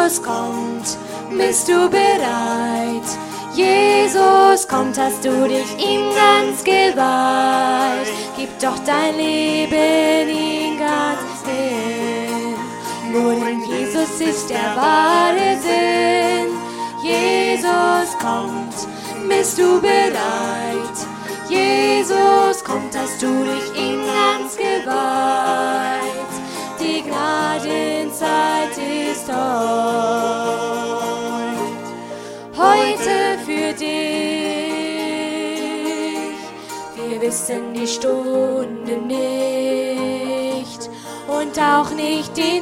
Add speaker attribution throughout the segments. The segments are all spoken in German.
Speaker 1: Jesus kommt, bist du bereit? Jesus kommt, hast du dich ihm ganz geweiht? Gib doch dein Leben ihm ganz hin. Nur denn Jesus ist der wahre Sinn. Jesus kommt, bist du bereit? Jesus kommt, hast du dich ihm ganz geweiht? Die Gnadenzeit ist heute für dich. Wir wissen die Stunde nicht und auch nicht den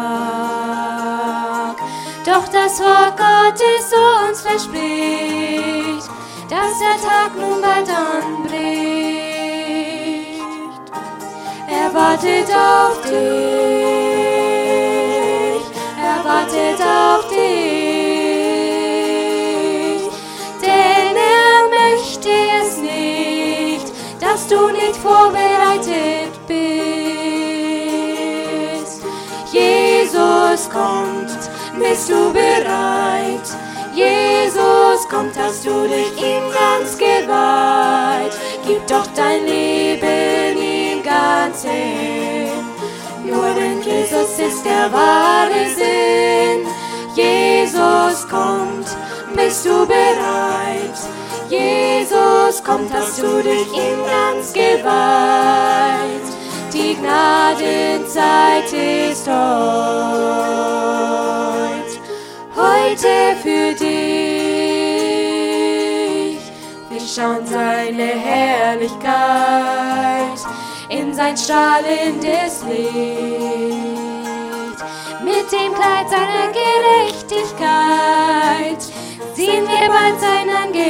Speaker 1: Tag. Doch das Wort Gottes uns verspricht, dass der Tag nun bald anbricht. Er wartet auf dich, er wartet auf dich, denn er möchte es nicht, dass du nicht vorbereitet bist. Jesus kommt, bist du bereit? Jesus kommt, hast du dich ihm ganz geweiht? Gib doch dein Leben ihm ganz hin. Nur denn Jesus ist der wahre Sinn. Jesus kommt, bist du bereit? Jesus kommt, hast du dich ihm ganz geweiht? Die Gnadenzeit ist heute für dich. Wir schauen seine Herrlichkeit in sein strahlendes Licht. Mit dem Kleid seiner Gerechtigkeit sehen wir bald sein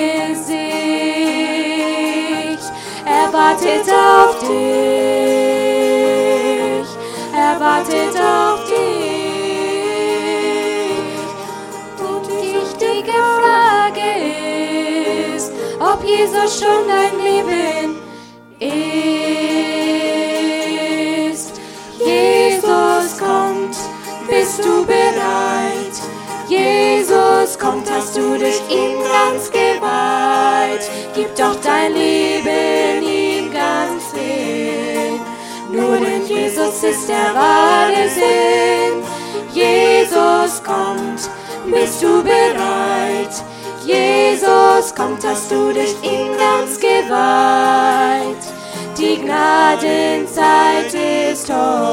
Speaker 1: Angesicht. Er wartet auf dich, er wartet auf dich. Ob Jesus schon dein Leben ist. Jesus kommt, bist du bereit? Jesus kommt, hast du dich ihm ganz geweiht? Gib doch dein Leben ihm ganz hin. Nur denn Jesus ist der wahre Sinn. Jesus kommt, bist du bereit? Jesus kommt, hast du dich ihm ganz geweiht? Die Gnadenzeit ist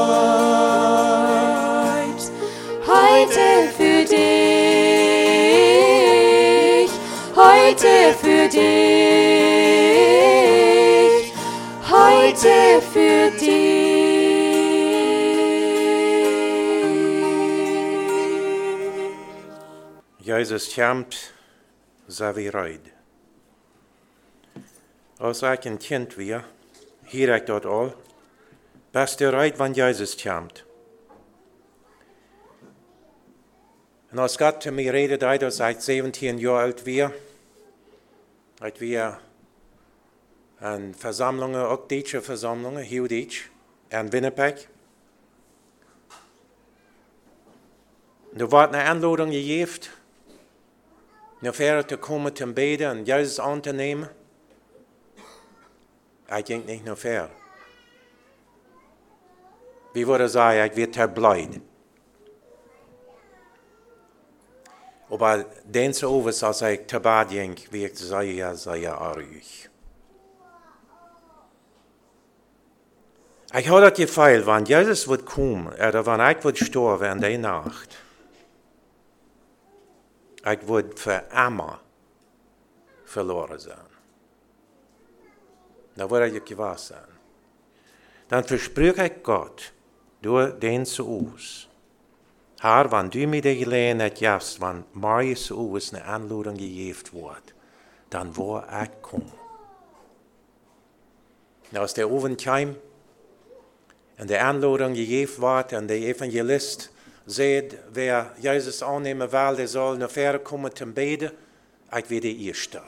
Speaker 1: heute für dich, heute für dich, heute für dich.
Speaker 2: Jesus komt, zijn we rijden. Als ik een kind weer, hier ik dat al, best rijdt van Jezus komt. En als God te mij redde, als ik 17 jaar oud weer, ik weer aan verzamelingen, ook Duitse verzamelingen, heel Duits, in Winnipeg. En er wordt een aanlouding gegeven, naar verder te komen te bidden en Jezus aan te nemen. Ik ging niet naar ver. Wie würde sagen, ich werde verbleiben. Aber den zu overs, als ich zu Bad ging, wird sehr arg. Ich habe das Gefühl, wenn Jesus wird kommen, oder wenn ich wird sterben in der Nacht, ich würde für immer verloren sein. Da würde ich gewahr sein. Dann verspreche ich Gott, durch den zu uns, Herr, wenn du mir die Gelegenheit gibst, wenn morgen zu uns eine Anladung gegeben wird, dann wo ich kommen. Als der Ofen kam und die Anladung gegeben wird und der Evangelist sagt, wer Jesus annehmen will, der soll nach vorne kommen zum Beten, ich werde der Erste.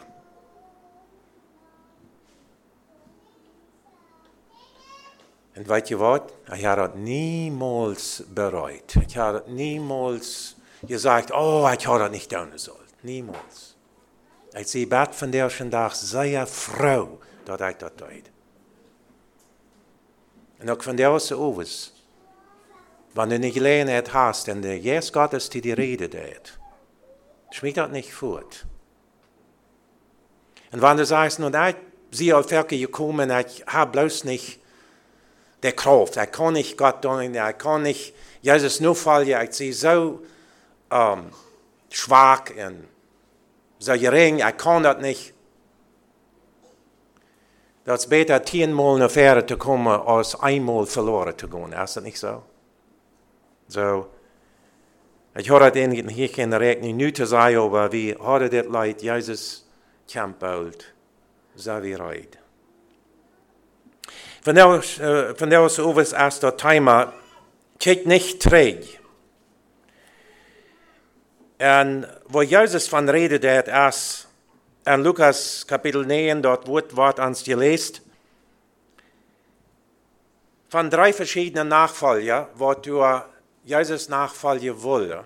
Speaker 2: Und weißt ihr was? Ich habe das niemals bereut. Ich habe das niemals gesagt, oh, ich habe das nicht tun sollen. Niemals. Ich sehe Bad von der schon Tag sehr froh, dass ich das tue. Und auch von der aus, wenn du nicht gelernt hast, und der Jesus Gottes die Rede tut, schmieg das nicht fort. Und wenn du sagst, nun, ich sehe auf Werke gekommen, ich habe bloß nicht der Kraft, ich kann nicht Gott dienen, ich kann nicht Jesus nur fallen, ich sehe so schwach und so gering, ich kann das nicht. Das ist besser, 10-mal nach vorne zu kommen, als einmal verloren zu gehen. Ist das nicht so? So, ich habe das hier in der Rechnung nicht zu sagen, aber wie hat das Leid Jesus kämpft, so wie Reid. Von der aus ist das Thema, kijk nicht träg. Und wo Jesus von redet, ist in Lukas Kapitel 9, dort wird uns gelesen, von 3 verschiedenen Nachfolger, wo du Jesus nachfolgen wollte.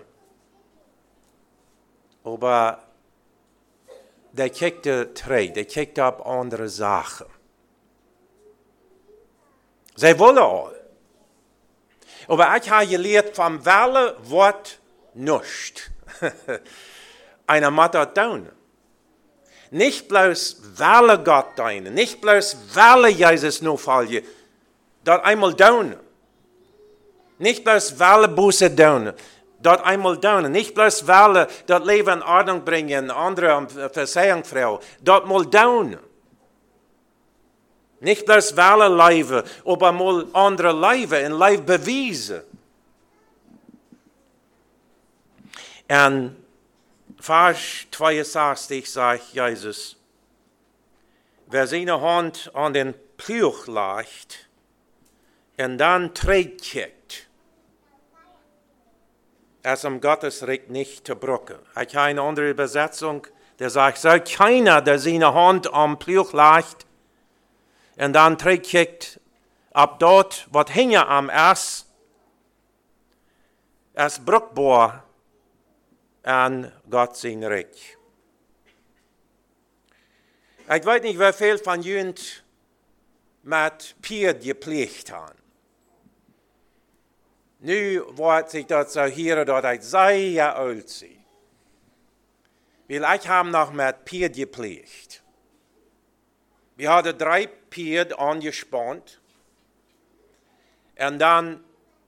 Speaker 2: Aber der kiekte träg, der kiekte auf andere Sachen. Sie wollen all. Aber ich habe gelehrt, vom Welle wird nichts. Einer muss das tun. Nicht bloß weil Gott dienen, nicht bloß weil Jesus nur fallen, das einmal tun. Nicht bloß weil Buße tun, das einmal tun. Nicht bloß weil das Leben in Ordnung bringen, andere Verzeihung Frau, das mal tun. Nicht bloß weil leben, aber mal andere leben und Leben beweisen. Und Vers 62 sagt Jesus, wer seine Hand an den Pfluch legt und dann trägt, es um Gottes Recht nicht zu brücken. Ich habe eine andere Übersetzung, der sagt, soll keiner, der seine Hand am Pfluch legt und dann trägt, ab dort, was hinge am Ess, es brückbar an Gott sein Recht. Ich weiß nicht, wie viel von Jünd mit Pied gepflegt haben. Nu wird sich das so hier, dass ich sehr alt bin. Weil ich habe noch mit Pied gepflegt. Wir hatten 3 Pied angespannt. Und dann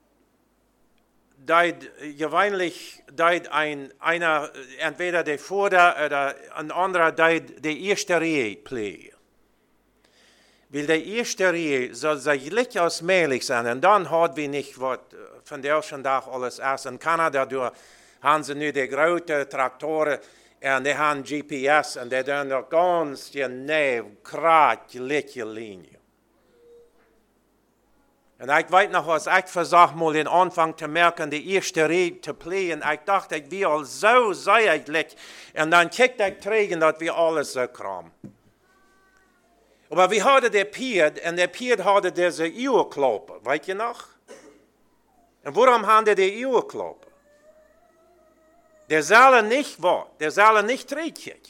Speaker 2: gewöhnlich einer entweder der Vorder- oder ein anderer die erste Reihe pflegen. Weil die erste Reihe soll sich nicht ausmählich sein. Und dann hat wir nicht, was von der ersten Tag alles ist. In Kanada haben sie nur die großen Traktoren und die haben GPS und die tun noch ganz genau, gleiche Linie. Und ich weiß noch, was ich versucht mal den Anfang zu merken, die erste Reihe zu pflegen. Ich dachte, wir all so säuerlich. Und dann kickte ich trägen, dass wir alles so kram. Aber wir hatten der Pied, und der Pied hatte diese Uhrklappe, weißt du noch? Und warum haben die Uhrklappe? Der soll nicht was, der soll nicht trägen.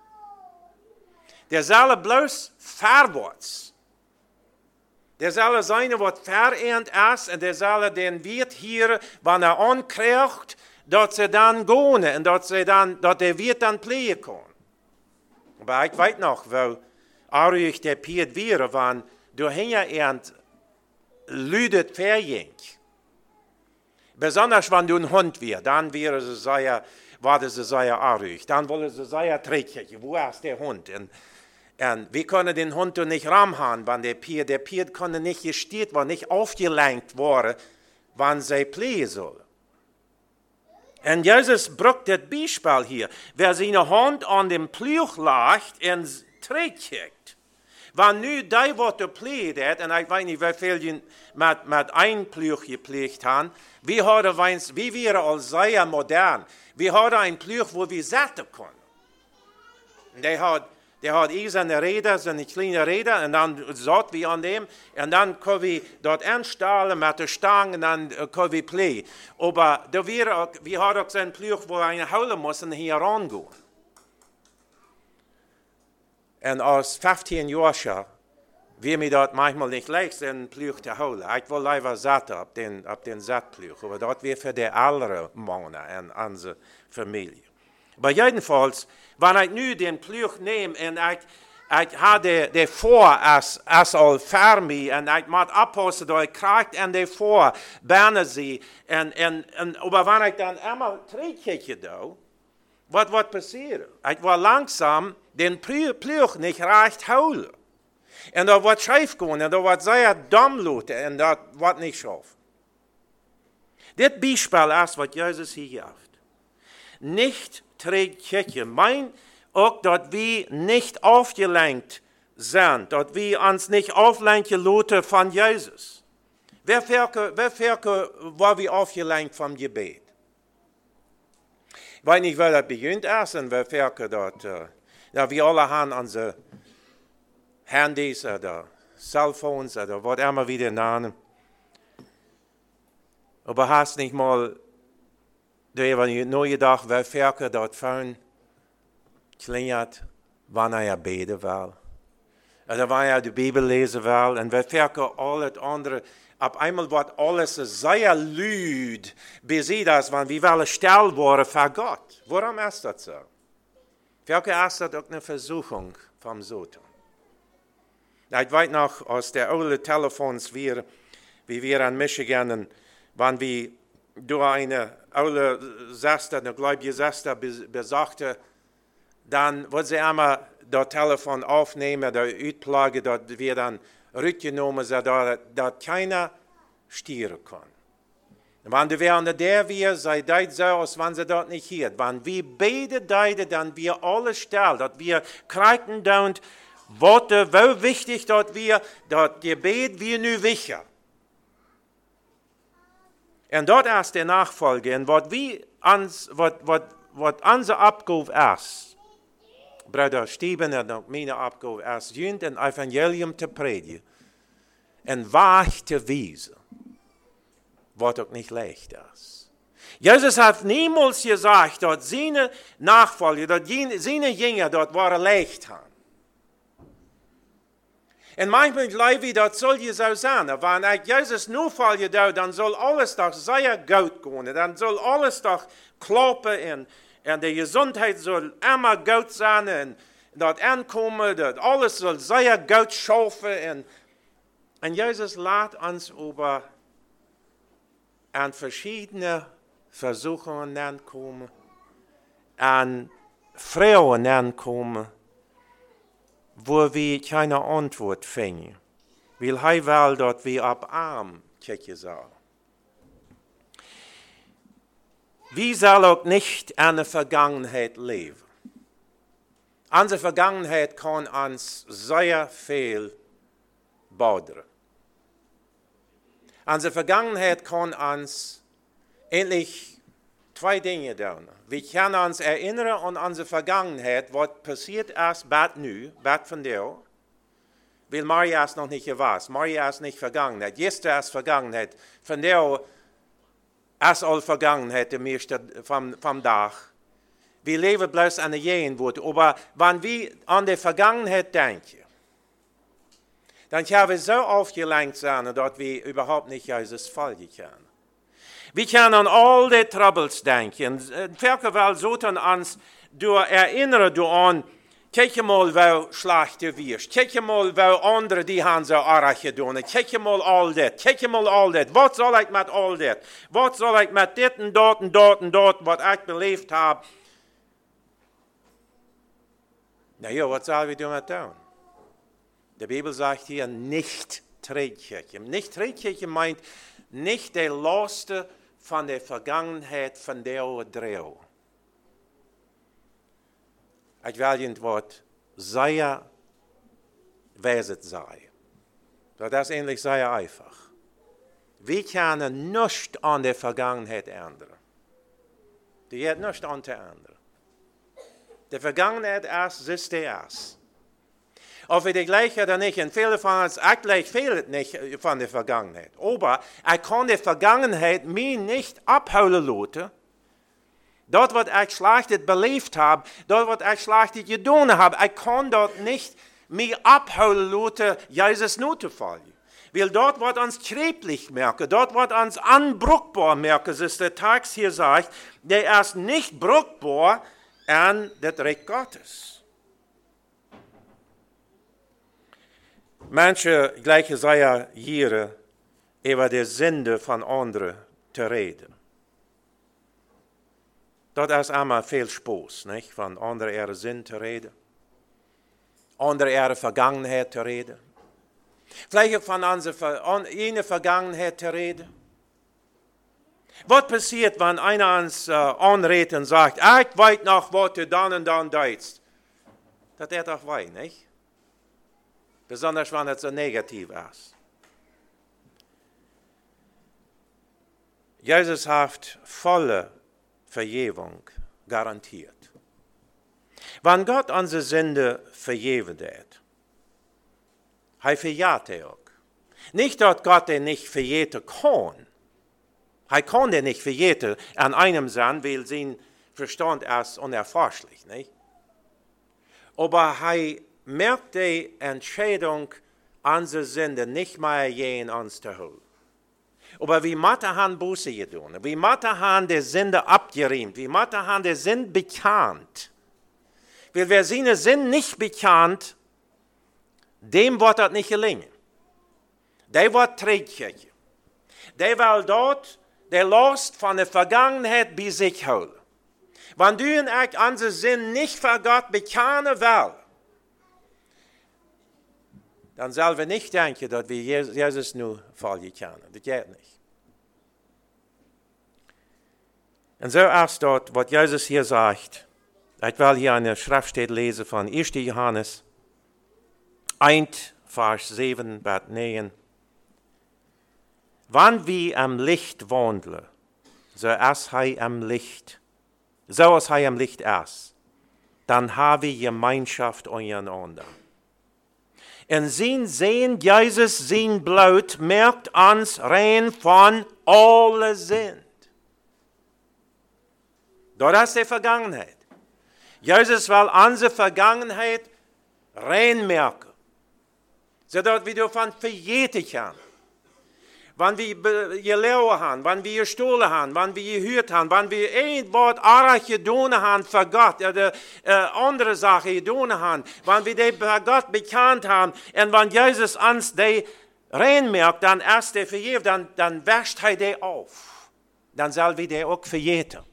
Speaker 2: Der soll bloß vorwärts. Der soll sein, was verehrt ist, und der soll den Wirt hier, wenn ankriegt, dass sie dann gehen und dass der Wirt dann pflegen kann. Aber ich weiß noch, wo Aruch der Pied wäre, wenn du hinterher lüdet verjink. Besonders wenn du ein Hund wärst, dann wäre sie sehr, Aruch. Dann wollen sie sehr träglich. Wo ist der Hund? Und wir können den Hund nicht ramhauen, wenn der Pied konnte nicht gestiert werden, nicht aufgelenkt worden, wann sie pflegen soll. Und Jesus braucht das Beispiel hier. Wer seine Hand an dem Pfluch legt und trägt, wenn nu die, was du pflegt hat, und ich weiß nicht, wie viel mit einem Pfluch gepflegt haben, wir wären als sehr modern. Wir haben einen Pfluch, wo wir sätten können. Und Der hat seine Räder, seine kleinen Räder, und dann satt wie an dem, und dann können wir dort anstellen mit der Stange, und dann können wir play. Aber da wir haben auch so einen Plüch, wo eine holen muss und hier rangehen. Und als 15 Jahre wir mir dort manchmal nicht leicht sind, Plüch zu holen. Ich will lieber satt ab den Sattplüch, aber dort wir für die anderen Männer in unserer Familie. Aber jedenfalls, wenn ich nu den Plüch nehme und ich habe den vor als all fermi und ich muss abpassen, da ich kriege an den vor, berne sie, aber wenn ich dann einmal trinke da, was passiert? Ich will langsam den Plüch nicht recht holen. Und da wird schief gehen, und da wird sehr dumm lauten, und das wird nicht schaffen. Das Beispiel ist, was Jesus hier sagt. Nicht trägt Kirche, meint auch, dass wir nicht aufgelenkt sind, dass wir uns nicht auflenken lassen von Jesus. Wer war wir aufgelenkt vom Gebet? Ich weiß nicht, wer das beginnt ist, und wer dort, wir alle haben unsere Handys oder Cellphones oder was immer wieder nennen. Aber hast nicht mal der neue Tag, wer Ferker dort vorn klingelt, wann beten will. Oder wann die Bibel lesen will. Und wer Ferker alles andere, ab einmal wird alles sehr lüd, bis sie das, wenn wir wollen still worden für Gott. Warum ist das so? Ferker ist das auch eine Versuchung vom Satan. Ich weiß noch aus der alten Telefons, wie wir in Michigan, wenn wir durch eine alte Schwester, eine gläubige Schwester besuchte, dann wurde sie einmal das Telefon aufnehmen, der Utplage, dass wir dann rückgenommen sind, dass keiner stieren kann. Wenn du während der wir, sei das so, als wenn sie dort nicht hier. Wenn wir beide deiden, dann wir alle still, dass wir kriegen und Worte, wo wichtig, dass wir, das Gebet wir nu wichtig. Und dort ist der Nachfolge, und was unsere Abgabe ist, Bruder Steven und meine Abgabe ist, jünd ein Evangelium zu predigen, und wahrheit zu wiesen, was auch nicht leicht ist. Jesus hat niemals gesagt, dass seine Nachfolger, dass seine Jünger dort waren leicht haben. Und manchmal glaube ich, das soll ja so sein. Wenn ich Jesus nur folge, dann soll alles doch sehr gut gehen. Dann soll alles doch klappen und die Gesundheit soll immer gut sein und das Ankommen, das alles soll sehr gut schaffen. Und Jesus lässt uns über an verschiedene Versuchungen ankommen, an Frauen ankommen, wo wir keine Antwort finden. Weil er will, dass wir ab Arm kicken sollen. Wir sollen auch nicht in der Vergangenheit leben. Unsere Vergangenheit kann uns sehr viel bothern. Unsere Vergangenheit kann uns endlich zwei Dinge tun. Wir können uns erinnern an unsere Vergangenheit, was passiert ist, bad von dir. Weil Maria ist noch nicht gewusst. Maria ist nicht Vergangenheit. Gestern ist Vergangenheit. Von der ist all Vergangenheit vom Tag. Wir leben bloß an der Gegenwart. Aber wenn wir an die Vergangenheit denken, dann können wir so aufgelenkt sein, dass wir überhaupt nicht Jesus folgen können. Wir können an all die Troubles denken. Verkewel sollten uns erinnern an, kijk mal, wo schlechte wirst. Kijk mal, wo andere die haben so Arache doen. Kijk mal all dat. Kijk mal all dat. Wat soll ich mit all dat? Wat soll ich mit dit en dort, was ich beleefd habe? Na ja, was sollen wir damit tun? Die Bibel sagt hier, nicht Trägkirche. Nicht Trägkirche meint nicht die Laste von der Vergangenheit, von der Dreh. Ich will ein Wort sehr wesentlich sein. Das ist ähnlich sehr einfach. Wir können nichts an der Vergangenheit ändern. Die hat nichts an der ändern. Die Vergangenheit ist, die ist. Ob wir die gleiche oder nicht, und viele von uns, ich fehlt nicht von der Vergangenheit. Aber ich kann die Vergangenheit mir nicht abholen lassen. Dort, was ich schlechtes belebt habe, dort, was ich schlechtes getan habe, ich kann dort nicht mich abholen lassen, Jesus nur zu fallen. Weil dort, was uns schrecklich merken, dort, was uns unbrauchbar merken, ist der Text hier sagt, der ist nicht brauchbar an das Reich Gottes. Manche gleiche sei hier über die Sünde von anderen zu reden. Dort ist einmal viel Spaß, nicht? Von anderen ihre Sinn zu reden. Andere ihre Vergangenheit zu reden. Vielleicht auch von einer Vergangenheit zu reden. Was passiert, wenn einer uns anredet und sagt, ich weiß noch, was du dann und dann deitst? Das ist doch wahr, nicht? Besonders wenn es so negativ ist. Jesus hat volle Vergebung garantiert. Wenn Gott unsere Sünde vergeben hat, er verjährt auch. Nicht, dass Gott den nicht verjähren kann. Er kann den nicht verjähren an einem sein, weil sein Verstand ist unerforschlich. Nicht? Aber er merkt die Entscheidung, unsere Sünde nicht mehr je in uns zu holen. Aber wie Mathe haben Buße getan, wie Mathe haben die Sünde abgeräumt, wie Mathe haben die Sünde bekannt. Weil wer seine Sünde nicht bekannt, dem wird das nicht gelingen. Der wird träglich. Der will dort der Last von der Vergangenheit bei sich holen. Wenn du und ich unsere Sünde nicht für Gott bekennen will, dann sollen wir nicht denken, dass wir Jesus nur fallen können. Das geht nicht. Und so ist dort, was Jesus hier sagt. Ich will hier eine Schriftstelle lesen von 1. Johannes 1, Vers 7 bis 9. Wenn wir am Licht wandeln, so ist er am Licht, so als er am Licht ist, dann haben wir Gemeinschaft untereinander. Und sein Sehen, Jesus, sein Blut, merkt uns rein von alle Sünd. Das ist die Vergangenheit. Jesus will unsere Vergangenheit rein merken. Sodass wir davon verjährt haben. Wenn wir gelogen haben, wenn wir gestohlen haben, wenn wir gehört haben, wenn wir irgendwas anderes getan haben für Gott, oder andere Sachen getan haben, wenn wir die für Gott bekannt haben, und wenn Jesus uns die reinmerkt, dann erst der vergeben, dann wäscht er die auf. Dann soll wir die auch verjähren.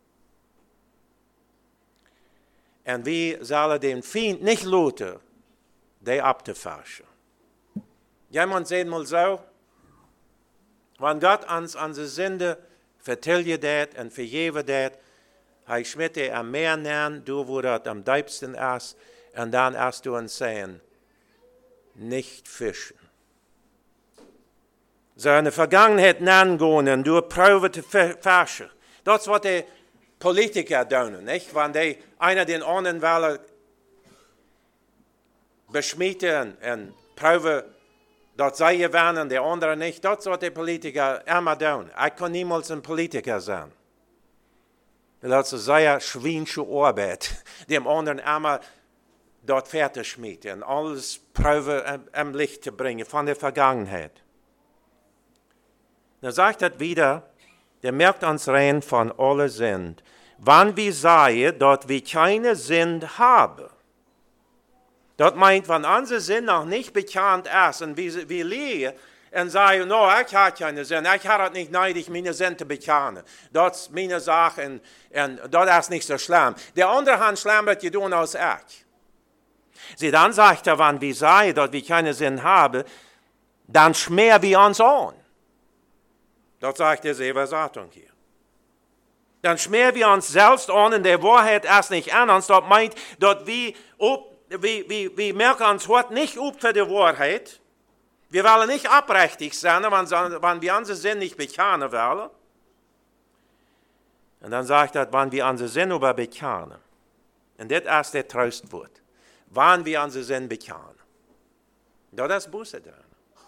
Speaker 2: Und wir sollen den Feind nicht lassen, die abzufaschen. Jemand sagt mal so, wenn Gott uns unsere Sünde vertilgt hat und vergeben hat, er schmiert er am Meer nehmen, du wo das am tiefsten ist, und dann erst du uns sagen, nicht fischen. So in der Vergangenheit nennen gehen und du probieren zu fischen. Das ist was die Politiker tun, nicht? Wenn die einer den anderen wollen beschmieden und probieren, dass sie gewinnen, der andere nicht. Das ist was die Politiker immer tun. Ich kann niemals ein Politiker sein. Das ist sehr schwierige Arbeit, dem anderen immer dort fertig schmieden und alles probieren am Licht zu bringen von der Vergangenheit. Dann sagt er wieder, der merkt uns rein von aller Sünd. Wenn wir sagen, dass wir keine Sünd haben. Das meint, wenn unsere Sünde noch nicht bekannt ist und wir liegen und sagen, no, ich habe keine Sünde, ich habe nicht neidig, meine Sünde zu bekennen. Das ist meine Sache und das ist nicht so schlimm. Der andere hat schlimmer getan als ich. Sie dann sagt er, wenn wir sagen, dass wir keine Sünde haben, dann schmähen wir uns an. Das sagt die Übersetzung hier. Dann schmähen wir uns selbst an und der Wahrheit ist nicht an uns. Das meint, dass wir merken uns heute nicht auf für die Wahrheit. Wir wollen nicht abrechtig sein, wenn wir unsere Sinn nicht bekennen wollen. Und dann sagt er, wenn wir unsere Sinn aber bekennen. Und das ist der Trostwort. wann wir unsere Sinn bekennen. Das ist Buße drin.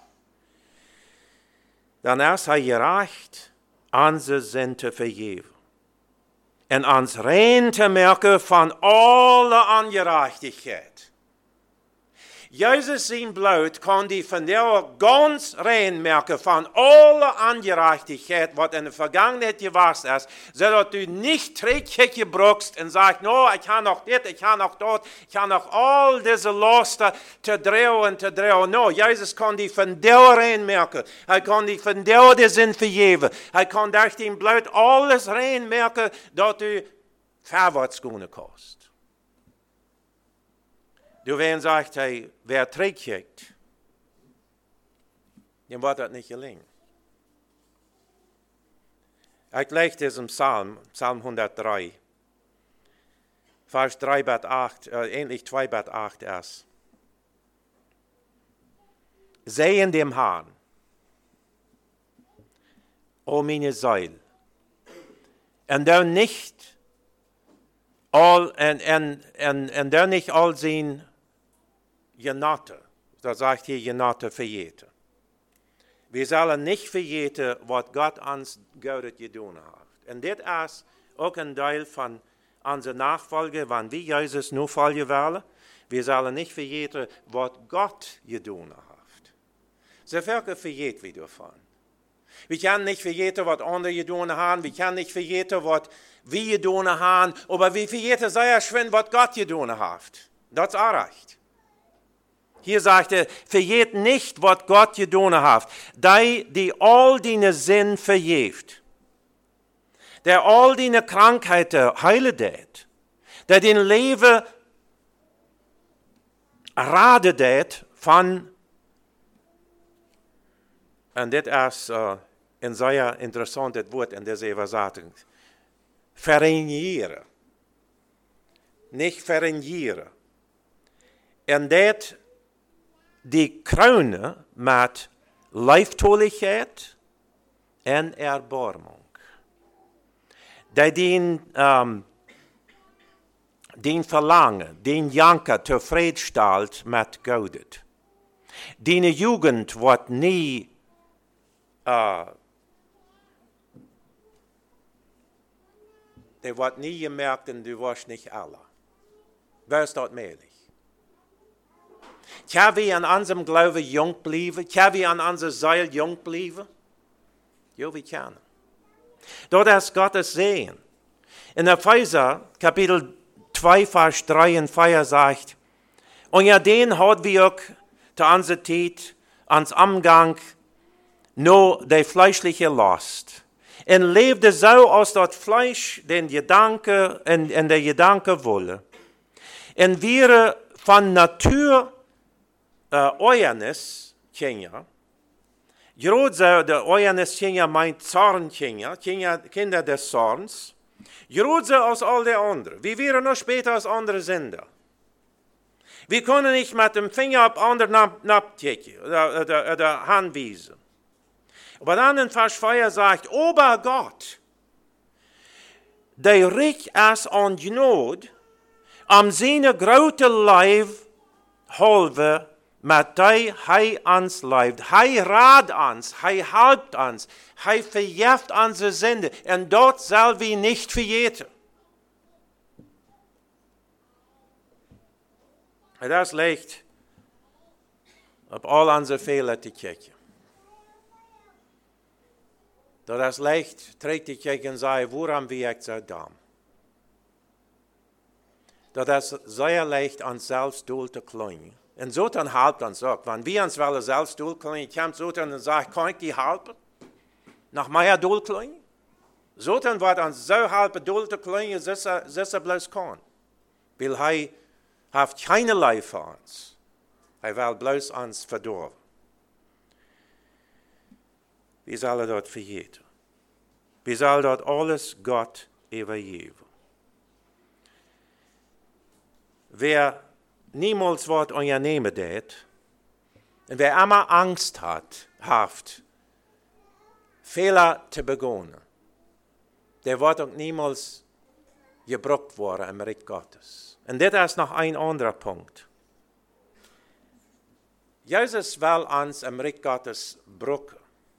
Speaker 2: Dann ist er gerecht, unsere Sinn zu vergeben. Und uns rein zu merken von aller Ungerechtigkeit. Jesus sein Blut kann die von der ganz rein merken von aller Ungerechtigkeit, was in der Vergangenheit gewesen ist, sodass du nicht Trägkicke brauchst und sagst, no, ich kann noch das, ich kann noch dort, ich kann noch all diese Laster zu drehen. No, Jesus kann die von der rein merken. Er kann die von der Sinn vergeben. Er kann durch den Blut alles rein merken, dass du vorwärts gehen kannst. Du wenn sagt, hey, wer trägt, dem wird das nicht gelingen. Ich lese das im Psalm 103, Vers 3 bis 8, ähnlich 2 bis 8 erst. Sehen dem Herrn, o meine Seele, und der nicht all sehen Genotte, da sagt hier Genotte verjährte. Wir sollen nicht verjährten, was Gott uns Gutes getan hat. Und das ist auch ein Teil von unserer Nachfolge, wenn wir Jesus nur folgen wollen. Wir sollen nicht verjährten, was Gott getan hat. So viel verjährt wir davon. Wir können nicht verjährten, was andere getan haben. Wir können nicht verjährten, was wir getan haben. Aber wir verjährten sehr schön, was Gott getan hat. Das ist auch recht. Hier sagt er, verjährt nicht, was Gott getan hat. Die all deine Sinn verjährt. Der all deine Krankheiten heilt. Der den Leben radet von, und das ist ein sehr interessantes Wort in dieser Übersetzung, verenieren. Nicht verenieren. Und das die Krone mit Leiftoligkeit und Erbarmung. Den Verlangen, den Janker zufriedenstellt mit Gott. Die Jugend wird nie gemerkt und du wirst nicht alle. Wer ist dort möglich? Können wir an unserem Glauben jung bleiben? Können wir an unserer Seele jung bleiben? Ja, wir können. Dort ist Gottes Segen. In Epheser, Kapitel 2, Vers 3 und 4 sagt, und ja, den hat wir auch zu unserer Zeit, ans Umgang, nur die fleischliche Last. Und lebte so aus das Fleisch, den Gedanke, in der Gedanke wolle. Und wir von Natur Euernis Kinder. Gerade der Euernis Kinder meint Zornkinder, Kinder des Zorns. Gerade aus all der anderen. Wir wären noch später als andere Sünder. Wir können nicht mit dem Finger auf andere abticken oder anweisen. Aber dann in Vers 4 sagt, aber Gott, der reich ist an Gnade, am seine große Leib halve, mit der Hij uns leibt. Hij raadt uns, Hij helpt uns, Hij verjeft unsere Sünde. Und dort soll wir nicht verjäten. Das liegt auf all unsere Fehler zu kijken. Dat is leicht, terug te kijken en zeggen, waarom ben ik zo dom? Dat is zeer leicht, ons zelfs doel te klein. En zo dan helpt ons ook. Want wie ons wel zelfs doel klein, komt zo dan en zegt, kan ik die helpen? Nach mijn doel klein? Zo dan wordt ons zo helpen doel te klein, als bloos kan. Weil hij heeft geen lijf voor ons. Hij wil bloos ons verdorven. Wir sollen dort vergeten. Wir sollen dort alles Gott übergeben. Wer niemals was unternehmen wird, und wer immer Angst hat, Fehler zu begehen, der wird auch niemals gebraucht worden im Reich Gottes. Und das ist noch ein anderer Punkt. Jesus will uns am Reich Gottes brücken.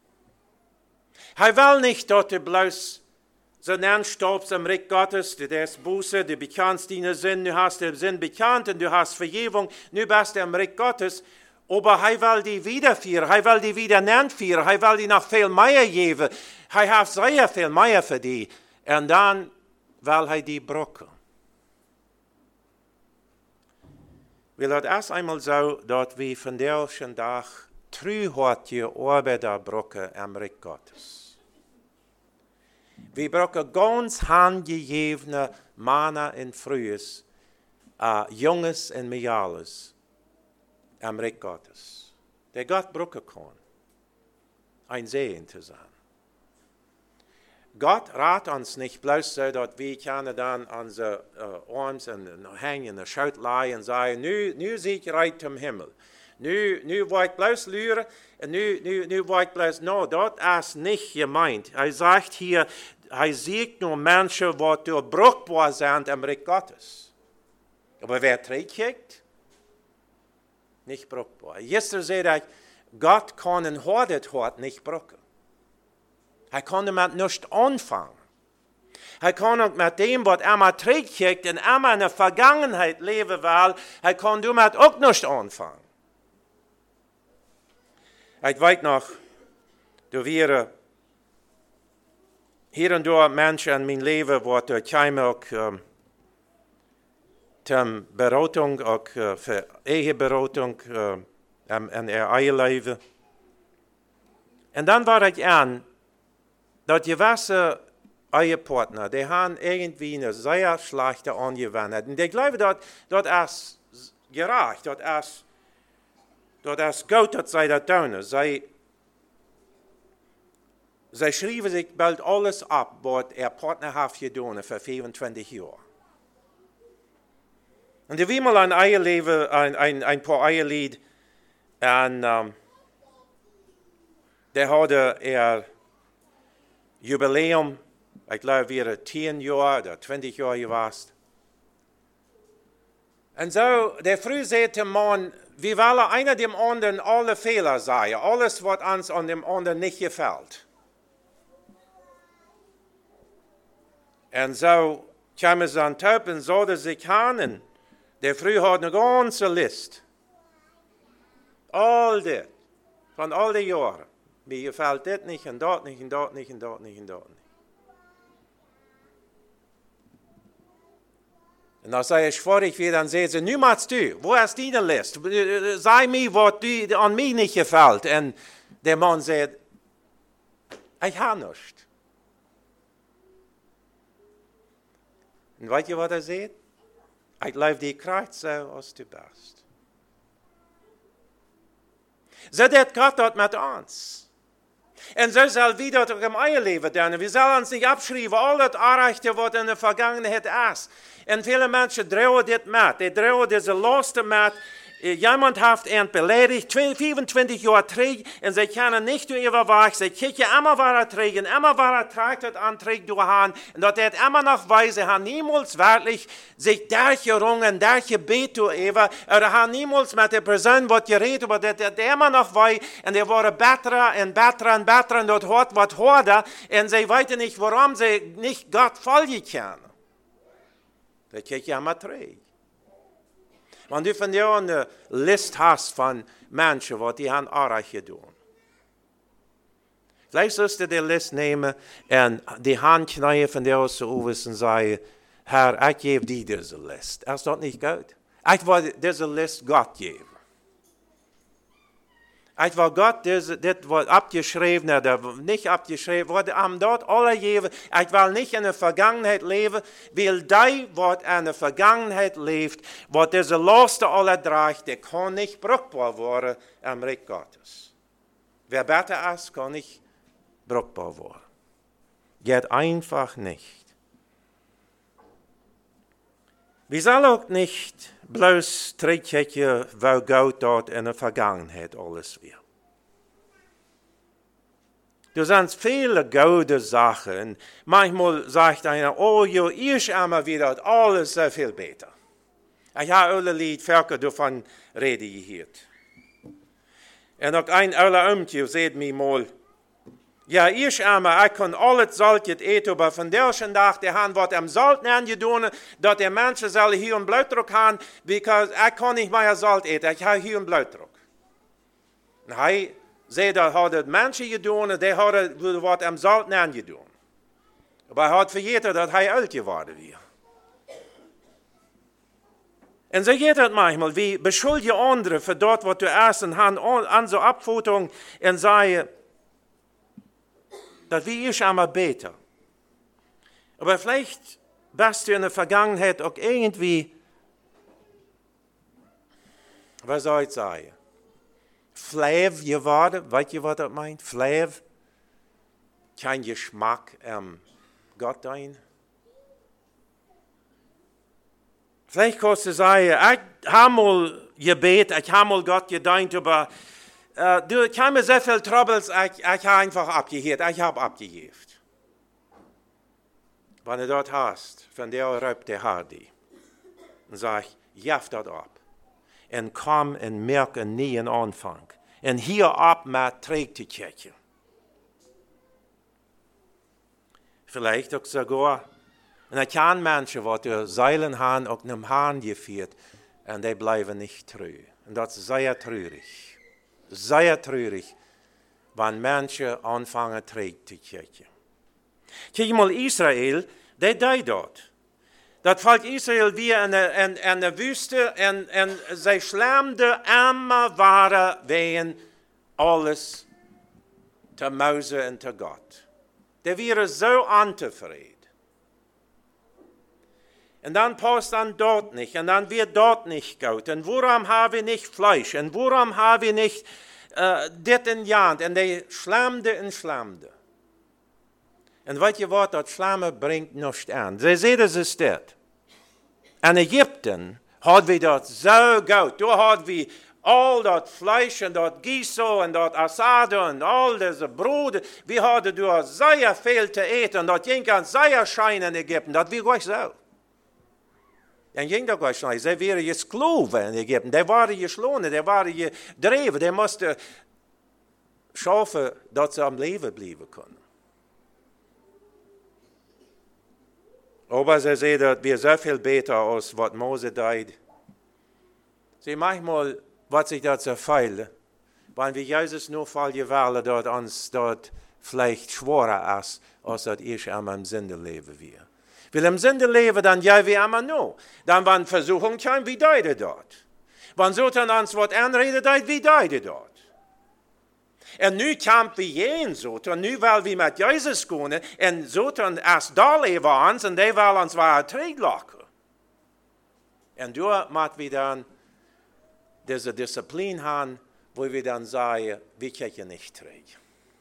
Speaker 2: Er will nicht, dass du bloß so stirbst am Reich Gottes, du hast Buße, du bekennst deine Sünden, du hast den Sinn bekannt und du hast Vergebung, nu bist du am Reich Gottes. Aber er will die wiederführen, er will die wieder führen, er will die noch viel mehr geben. Er hat sehr viel mehr für die. Und dann will er die brücken. Weil het is einmal so, dat we vandaag dag truhortje arbeid brücken am Reich Gottes. Wir brücken ganz handgegebene Männer und Frühes, Junges und Mädels am Reich Gottes. Der Gott brücken kann, ein Segen zu sein. Gott rät uns nicht bloß so, dass wir können dann unsere Arms hängen in der Schautlei und sagen, nu sehe ich recht zum Himmel. Nu will ich bloß lüren und nu will ich bloß, no, das ist nicht gemeint. Er sagt hier, er sieht nur Menschen, die brauchbar sind am Reich Gottes. Aber wer trägt, nicht brauchbar. Gestern sagte ich, Gott kann ein hartes Hort nicht brücken. Er kann damit nicht anfangen. Er kann auch mit dem, was er mal trägt und er in der Vergangenheit leben will, er kann damit auch nicht anfangen. Ich weiß noch, da wären hier und da Menschen in meinem Leben, die kamen auch zur Beratung, auch für Eheberatung in ihr Eheleben. Und dann war ich an, dass gewisse Ehepartner, die haben irgendwie eine sehr schlechte Angewohnheit. Und ich glaube, dass es gerecht, dass es gut, dass sie das tun. Sie schreiben sich bald alles ab, was ihr Partner hat getan für 25 Jahre. Und ich will mal ein paar Eheleben, und der hatte Jubiläum, ich glaube, wir 10 Jahre oder 20 Jahre gewesen. Und so, der früh sagte man, wir wollen einer dem anderen alle Fehler sehen, alles, was uns an dem anderen nicht gefällt. Und so kam es an Top und sollte sich handeln. Der früh hat eine ganze Liste. All das, von all den Jahren. Mir gefällt das nicht und dort nicht und dort nicht und dort nicht und dort nicht. Und dann sage ich vor, dann sage sie, nu machst du, wo hast du deine Liste? Sag mir, was an mir nicht gefällt. Und der Mann sagt, ich habe nichts. Und weißt du, was er sagt? Ich lebe die Kraft so, als du bist. So das Gott dort mit uns. Und so soll wir das auch im Eheleben tun. Wir sollen uns nicht abschreiben, all das Erreichte, was in der Vergangenheit ist. Und viele Menschen drehen das mit. Die drehen diese Last mit. Jemand hat ihn beleidigt, 25 Jahre trägt, und sie können nicht überwachen. Sie kicken immer, was trägt, und immer, was trägt, das anträgt durch Hand. Und das hat immer noch Weise, haben niemals wirklich sich durchgerungen, durchgebeten, oder haben niemals mit der Person was geredet, aber das hat immer noch Weise, und die waren besser und besser und besser, und das hat was harder, und sie wissen nicht, warum sie nicht Gott folgen können. Das kicken immer trägt. Wenn du von dir eine Liste hast von Menschen, die haben Arach getan. Vielleicht sollst du die Liste nehmen und die Hand knallen von dir aus und sagen, Herr, ich gebe dir diese Liste. Das ist doch nicht gut. Ich will diese Liste Gott geben. Ich will Gott das was abgeschrieben oder nicht abgeschrieben, was am dort alle geben. Ich will nicht in der Vergangenheit leben, weil die, was in der Vergangenheit lebt, was diese Last alle trägt, der kann nicht brauchbar werden am Reich Gottes. Wer besser ist, kann nicht brauchbar werden. Geht einfach nicht. Wir sollen auch nicht bloß zurückgucken, wo Gott dort in der Vergangenheit alles wird. Da sind viele gute Sachen. Manchmal sagt einer, oh ja, ich immer wieder, alles so viel besser. Ich habe alle Lied Völker davon reden gehört. En ook een oude oomtje zei mij mal, ja, ich kan alles saltjes eten, maar van deze dag, die gaan wat am Salt aangedoen, dat de mensen zullen hier een bloeddruk hebben, because ik kan niet meer Salt eten, ik heb hier een bloeddruk. En hij zei dat hadden mensen gedaan, die hadden wat am Salt aangedoen. Maar hij had vergeten dat hij oud geworden was. En so geht das manchmal, wie beschuldige andere für dort, was du erst und haben an so Abfotung und sagen, das wie ich einmal bete. Aber vielleicht bist du in der Vergangenheit auch irgendwie, was soll ich sagen, Fleiv geworden, weißt du, was das meint? Fleiv, kein Geschmack Gott ein. Vielleicht kannst du sagen, ich habe mal gebeten, ich habe mal Gott gedankt, aber du kam mir sehr viel Troubles, ich habe einfach abgehört, ich habe abgegeben. Wenn du dort hast, von der raubt der Hardy, und sag, jaff das ab. Und komm und merke nie einen Anfang. Und hier ab mit trägt die Kirche. Vielleicht auch sogar, und ich kenne Menschen, die durch Seilen haben, auch einem Hahn geführt, und die bleiben nicht treu. Und das ist sehr traurig. Sehr traurig, wenn Menschen anfangen, trägt die Kirche. Kijk mal, Israel, die deed dort. Dat Volk Israel wie in der Wüste, und sie schlamde immer waren wegen alles zu Mose und zu Gott. Die waren so unzufrieden. Und dann passt dann dort nicht, und dann wird dort nicht gut. Und warum haben wir nicht Fleisch? Und warum haben wir nicht dit in Jand? Und die schlamde und schlamde. Und weet je wat, dat Schlammen bringt nichts an. Sie sehen, das ist das. In Ägypten hadden we dat zo goed. Daar hadden we al dat Fleisch und dat Giso und dat Asade und all diese Brote. Wir hadden daar sehr viel zu eten. Und dat ging an sehr schein in Ägypten. Dat war gleich so. En ging dat gleich so. Sie waren Sklaven in Ägypten. Die waren geschlossen, die waren gedreven. Die mussten schaffen, dat sie am Leben bleiben können. Aber sie sehen, dass wir so viel besser als was Mose deed. Sie manchmal, was sich dazu feilen, wenn wir Jesus nur fall gewählen, dass uns dort vielleicht schwerer ist, als das ich einmal im Sünde leben wir. Weil im Sünde leben, dann ja wir einmal nur. Dann, wenn Versuchung kommt, wie deide dort. Wenn Satan uns was anredet, wie deide dort. En nu kämpar vi igen Satan, nu vill vi med Jesus gå, en Satan är dålig var ons, en det vill ons vara trädlaker. En då måste vi dann diese Disziplin haben, wo wir dann sagen, wir kriegen nicht träg.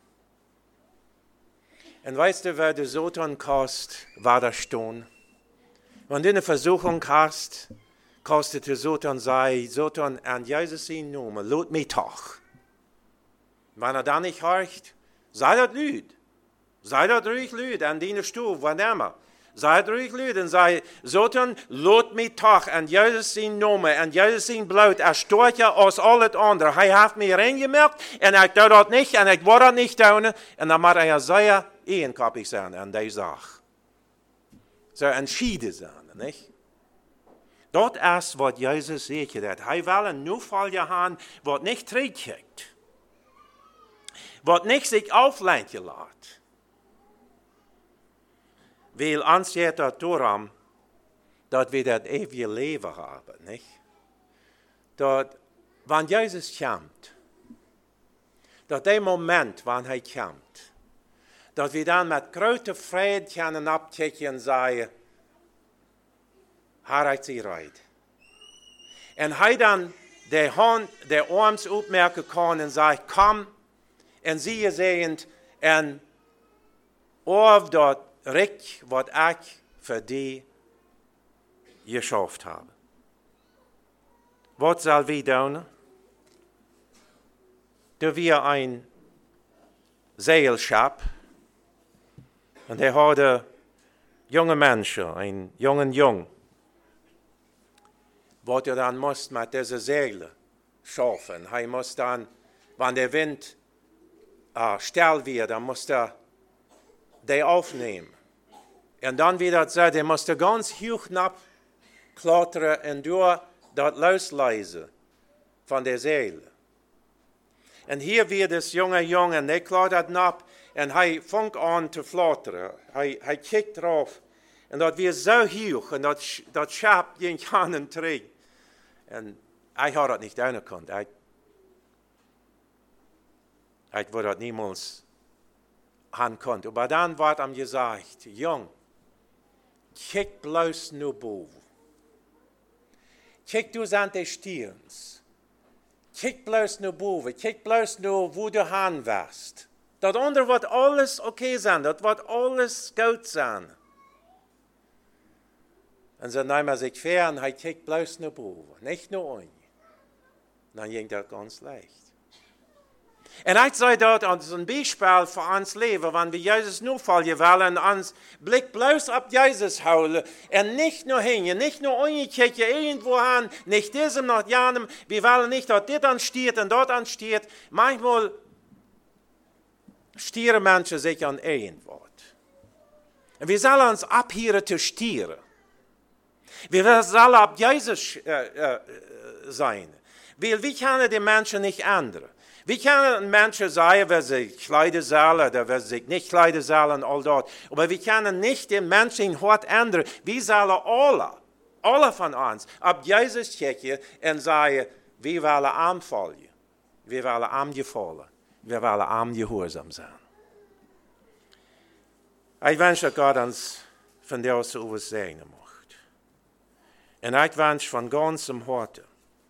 Speaker 2: Und weißt du, wer der Satan kostet, war der Stunde? Wenn du eine Versuchung hast, kostet der Satan sei, Satan an Jesus in Namen, lass mich doch. Wenn dann nicht horcht, sei das lüd. Sei das ruhig lüd an deiner Stuhl, wann immer. Sei das ruhig lüd und sei, Satan, lot mich doch an Jesus in Namen, an Jesus in Blut, stärker als alles andere. Er hat mich reingemerkt und ich tue das nicht und ich will das nicht tun. Und dann muss er sehr ehrenkopig sein an der Sache. So entschieden sein, nicht? Das ist, was Jesus sicher hat. Er will einen Nufall haben, was nicht trägt. Was nicht sich auflenken lässt. Weil uns geht das darum, dass wir das ewige Leben haben, nicht? Dass, wenn Jesus kommt, dass der Moment, wenn er kommt, dass wir dann mit großer Freude können abchecken und sagen, er hat sie reid. Und er dann der Hand, der Arms aufmerken kann und sagt, komm, en sie sehen, en auf das Recht, was ich für die geschafft habe. Was soll wir tun? Da wir ein Seilschap, und er hatte junge Menschen, einen jungen Jung, was er dann muss mit dieser Seile schaffen. Er muss dann wenn der Wind still wird, dann musst du den aufnehmen. Und dann wieder so, der musst du ganz hoch klettern und durch das losleisen von der Seele. Und hier wird das junge Junge, der klettert ab und er fängt an zu flattern. Er kickt drauf. Und dat weer zo hoog en dat schaap ging aan een tree. En ik had dat niet doen kunnen. Ik wou dat niemals aan kunnen. Maar dan werd hem gezegd, jong, kijk bloos naar boven. Kijk dus aan de stiers. Kijk bloos naar boven. Kijk bloos naar waar de haan was. Dat onder wordt alles oké zijn. Dat wordt alles goed zijn. En zo nahm zich ver en hij kijkt bloos naar boven, niet naar onder. Dan ging dat ganz leicht. En ik zei dat als een Beispiel voor ons leven, wanneer we Jezus nu volgen willen en ons blik bloos op Jezus houden en niet naar hingen, niet naar onder kijken, irgendwo aan, niet diesem naar jenem. We willen niet dat dit aansteert en dat aansteert. Manchmal stieren mensen zich aan irgendwo. En we zullen ons abhieren te stieren. Wir sollen ab Jesus sein. Weil wir können die Menschen nicht ändern. Wir können Menschen sagen, wer sich kleiden soll oder wer sich nicht kleiden soll und all das. Aber wir können nicht den Menschen Hort ändern. Wir sollen alle von uns, ab Jesus kijken und sagen, wir wollen ihm folgen. Wir wollen ihm gefallen. Wir wollen ihm gehorsam sein. Ich wünsche Gott uns von der aus zu segnen. En ik wens van ganzem harte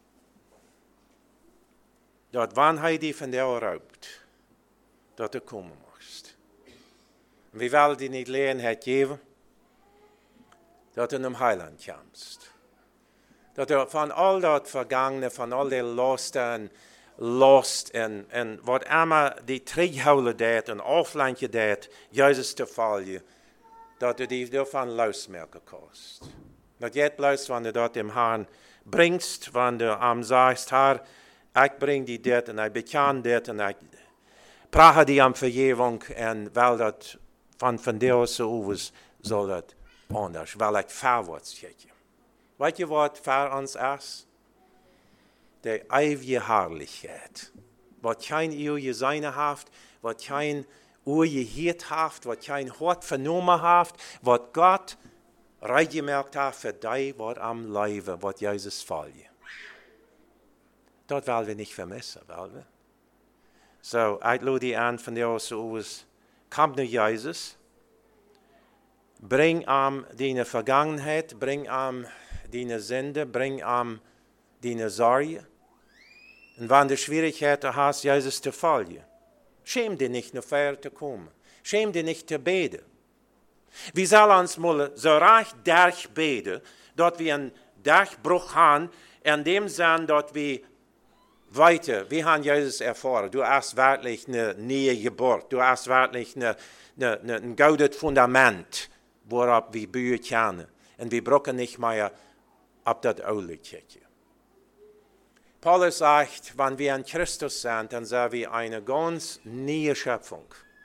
Speaker 2: dat wanneer hij die van jou roept, dat er komen moest. We willen die niet gelegenheid geven, dat er een heiland komt. Dat er van al dat vergangene, van al die lasten last en wat immer die terughouden deed en afleidje deed, Jezus te volgen, dat er die daarvan losmerken kost. Dat jij bloos wanneer dat dem Herrn bringst, wanneer du am sagst, Herr, ik breng die dit en ik beken dit en ik praat die am vergeving en wel dat van Deus over zal dat anders, wel ik voorwaarts kijken. Weet je wat voor ons is? De eeuwige herrlichheid. Wat geen eeuwige zijn heeft, wat geen oor gehoord heeft, wat geen hart vernomen heeft, wat God rechtgemerkt heeft voor die wat am leven, wat Jezus volgen. Dat willen we niet vermissen, willen we? Zo, ik lade die aan van jou zoals, kom naar Jezus, breng hem die vergangenheid, breng hem die zonde, breng hem die zorgen. En wanneer de schwierigheden hast, Jezus te volgen, schäm dich nicht naar ver te komen, schäm dich nicht te beten. We zullen ons mal zo recht derg beten, dat we een dergbruch hebben, en dem zijn dat we weiter, we gaan Jezus ervaren. Du hast wirklich eine neue Geburt, du hast wirklich ein gutes Fundament, worauf wir bauen können. Und wir brauchen nicht mehr auf das Alte kijken. Paulus sagt, wenn wir in Christus sind, dann sind wir eine ganz neue Schöpfung.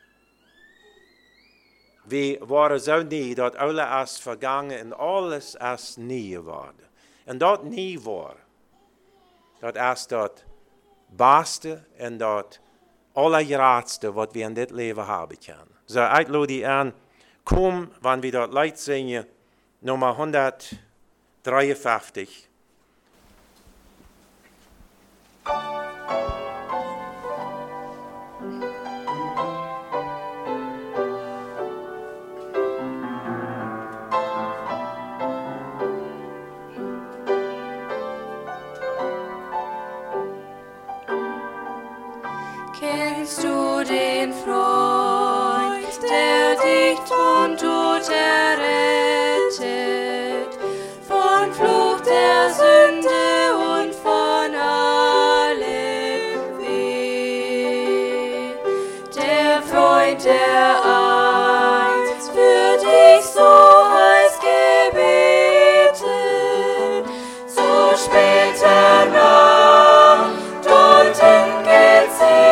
Speaker 2: Wir waren so nie, dat alles ist vergangen und alles ist nie geworden. Und das nie war, das ist das Beste und das Allergraatste, was wir in dit Leben haben können. So, ich lade dich an, komm, wenn wir das Lied singen, Nummer 153.
Speaker 1: Kennst du den Freund, der dich vom Tod errettet, von Fluch der Sünde und von allem Weh? Der Freund, der einst für dich so heiß gebetet, so später Nacht dort in Gethsemane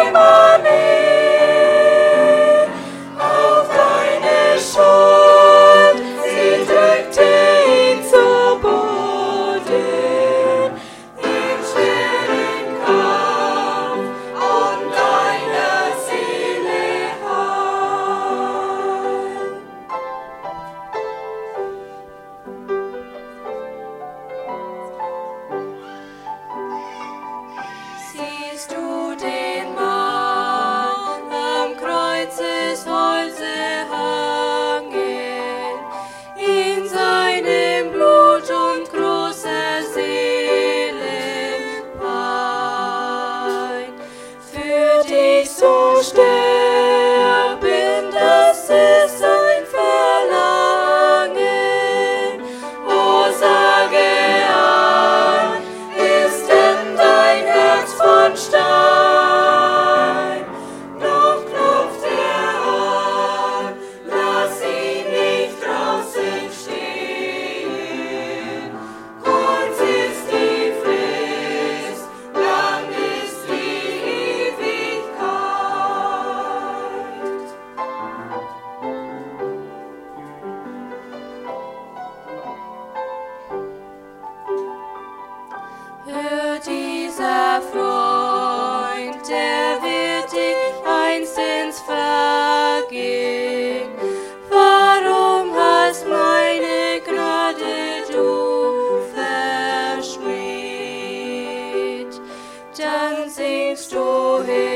Speaker 1: dann singst du hin.